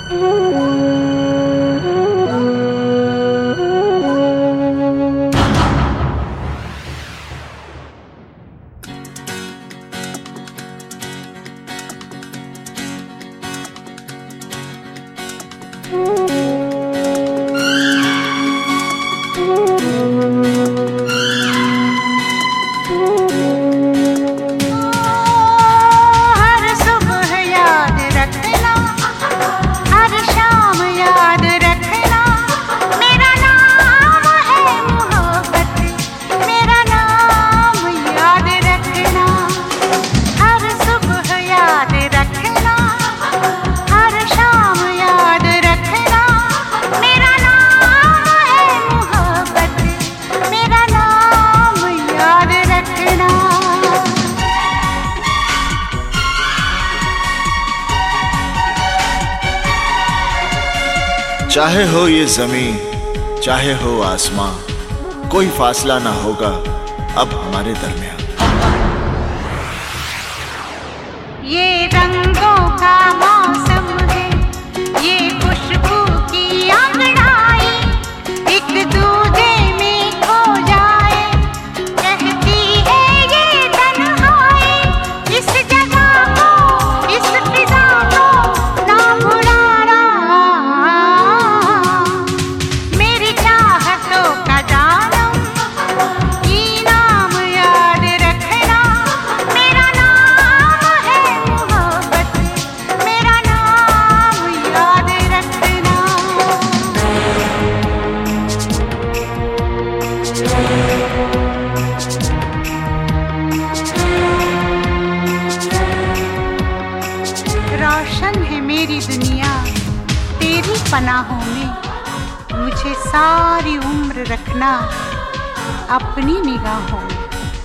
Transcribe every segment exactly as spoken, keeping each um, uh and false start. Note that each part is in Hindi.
चाहे हो ये जमीन, चाहे हो आसमां, कोई फासला ना होगा अब हमारे दरमियान। ये रंगों का मौसम है, ये खुशबू की अंगड़ाई, एक दूजे में खो जाए, कहती है ये तन्हाई। इस जगह को, इस फिजा को ना भुलाना, मेरी चाहतों का जानम इनाम याद रखना। मेरा नाम है मोहब्बत, मेरा नाम याद रखना। रोशन है मेरी दुनिया तेरी पनाहों में, मुझे सारी उम्र रखना अपनी निगाहों में।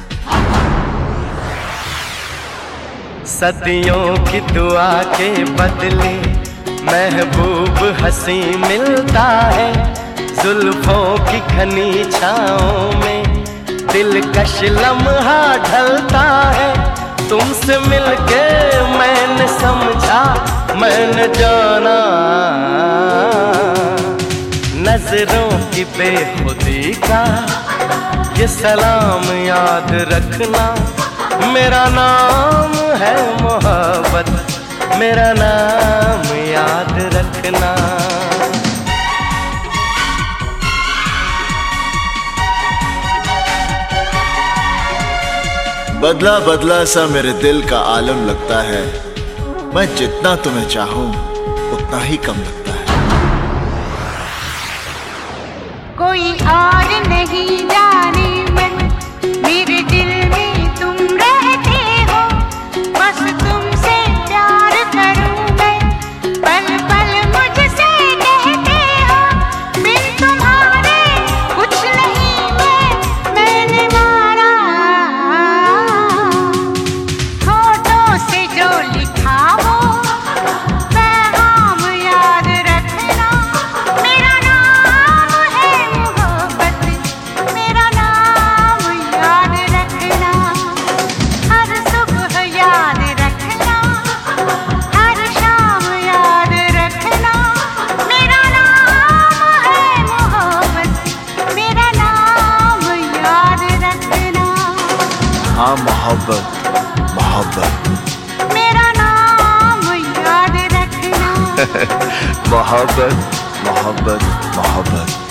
सदियों की दुआ के बदले महबूब हंसी मिलता है, जुल्फों की घनी छाओं में दिलकश लम्हा ढलता है। तुमसे मिलके मैंने समझा, मैंने जाना, नजरों की बेखुदी का ये सलाम याद रखना। मेरा नाम है मोहब्बत, मेरा नाम याद रखना। बदला बदला सा मेरे दिल का आलम लगता है, मैं जितना तुम्हें चाहूं उतना ही कम लगता है। कोई और नहीं जाने मन मेरे दिल में तुम रहते हो, बस तुमसे प्यार करूं मैं, पल पल मुझसे कहते हो। बिन तुम्हारे कुछ नहीं मैं, मैंने मारा होठों से जो लिखा हो पैगाम याद रखना। मेरा नाम है मोहब्बत, मेरा नाम याद रखना। हर सुबह याद रखना, हर शाम याद रखना। मेरा नाम है मोहब्बत, मेरा नाम याद रखना। हाँ मोहब्बत, मोहब्बत, मेरा नाम याद रखना। मोहब्बत, मोहब्बत, मोहब्बत।